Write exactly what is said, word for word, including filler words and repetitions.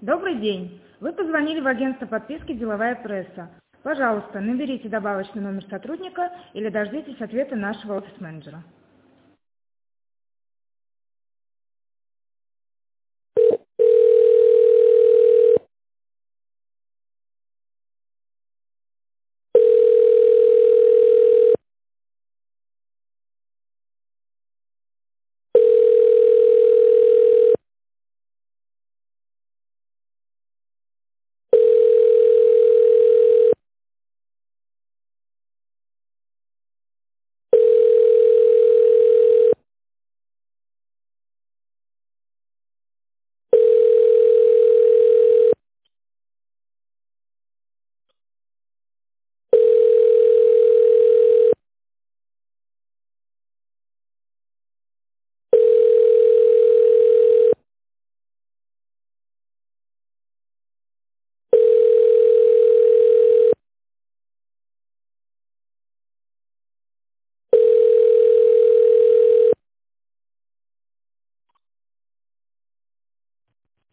Добрый день! Вы позвонили в агентство подписки «Деловая пресса». Пожалуйста, наберите добавочный номер сотрудника или дождитесь ответа нашего офис-менеджера.